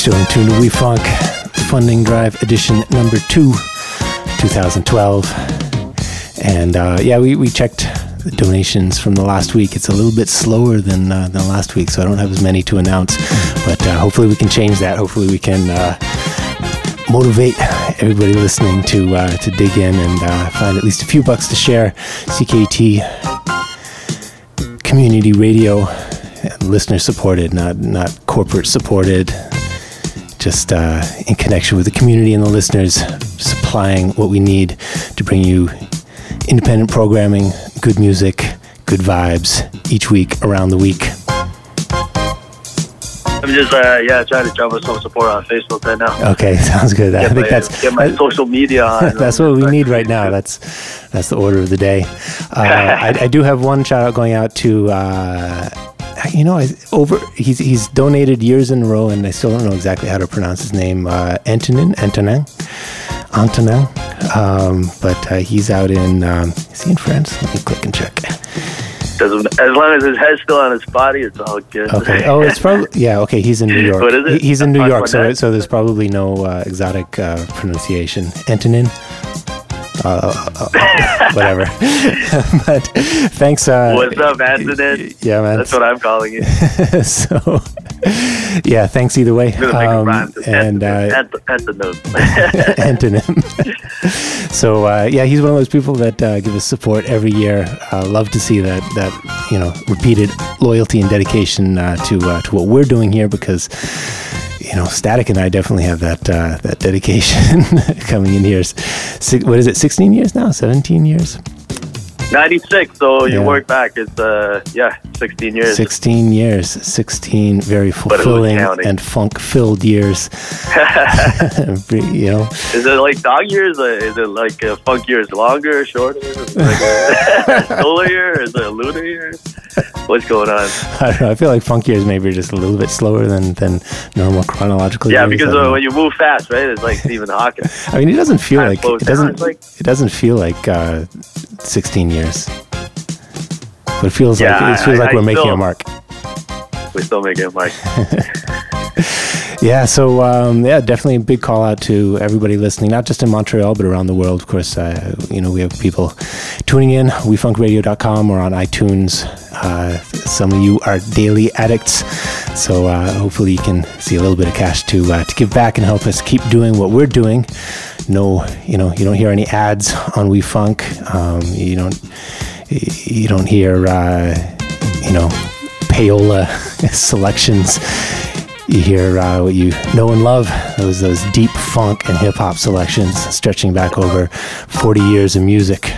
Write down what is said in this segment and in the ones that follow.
still in tune to We Funk Funding Drive Edition number 2, 2012. And we checked the donations from the last week. It's a little bit slower than last week, so I don't have as many to announce. But hopefully we can change that. Hopefully we can motivate everybody listening to dig in and find at least a few bucks to share. CKT community radio, listener supported, not corporate supported. Just in connection with the community and the listeners, supplying what we need to bring you independent programming, good music, good vibes each week around the week. I'm just trying to drum up some support on Facebook right now. Okay, sounds good. I think get my social media on. That's what we need right now. That's the order of the day. I do have one shout out going out to he's donated years in a row, and I still don't know exactly how to pronounce his name. Antonin, but he's out in is he in France? Let me click and check. As long as his head's still on his body, it's all good. Okay. Oh, it's probably okay. He's in New York. What is it? He's in New York, so there's probably no exotic pronunciation. Antonin. Whatever. But thanks. What's up, Antonin? Yeah, man. That's what I'm calling you. So, yeah, thanks either way. And Antonym. So, he's one of those people that give us support every year. Love to see that repeated loyalty and dedication to what we're doing here, because Static and I definitely have that dedication coming in here. What is it, 16 years now? 17 years? 96, so you work back. It's 16 years. 16 years. 16 very fulfilling and funk-filled years. Is it like dog years? Is it like funk years longer, shorter? Is it like a solar year? Is it a lunar year? What's going on? I don't know. I feel like funk years maybe are just a little bit slower than normal chronological years. Yeah, because when you move fast, right? It's like Stephen Hawking. I mean, it doesn't feel like it doesn't feel like 16 years, but it feels like we're making a mark. We're still making a mark. Yeah, so definitely a big call out to everybody listening, not just in Montreal but around the world. Of course, we have people tuning in. WeFunkRadio.com or on iTunes. Some of you are daily addicts, so hopefully you can see a little bit of cash to give back and help us keep doing what we're doing. No, you don't hear any ads on WeFunk. You don't hear payola selections. You hear what you know and love, those deep funk and hip-hop selections stretching back over 40 years of music.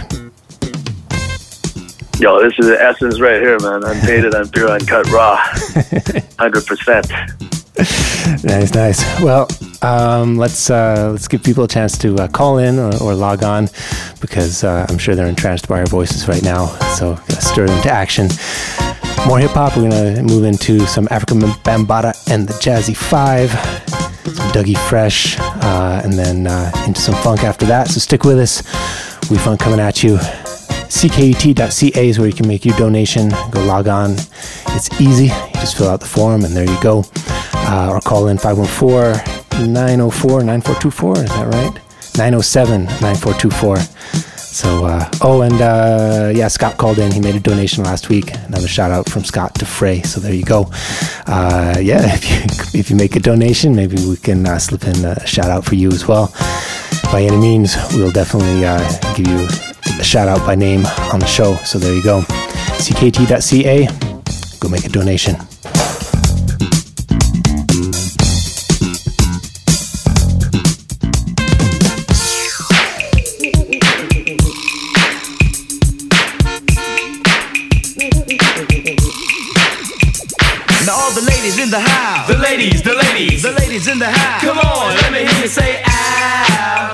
Yo, this is the essence right here, man. Untainted, unpure, uncut, raw. 100%. Nice. Well, let's give people a chance to call in or log on, because I'm sure they're entranced by our voices right now. So stir them to action. More hip-hop. We're going to move into some African Bambaataa and the Jazzy Five, some Dougie Fresh, and then into some funk after that. So stick with us. We Funk coming at you. CKUT.ca is where you can make your donation. Go log on. It's easy. You just fill out the form, and there you go. Or call in 514-904-9424. Is that right? 907-9424. So, Scott called in. He made a donation last week. Another shout out from Scott to Frey. So there you go. If you make a donation, maybe we can slip in a shout out for you as well. By any means, we'll definitely give you a shout out by name on the show. So there you go. CKT.ca. Go make a donation. In the house. The ladies in the house. Come on, let me hear you say, ah.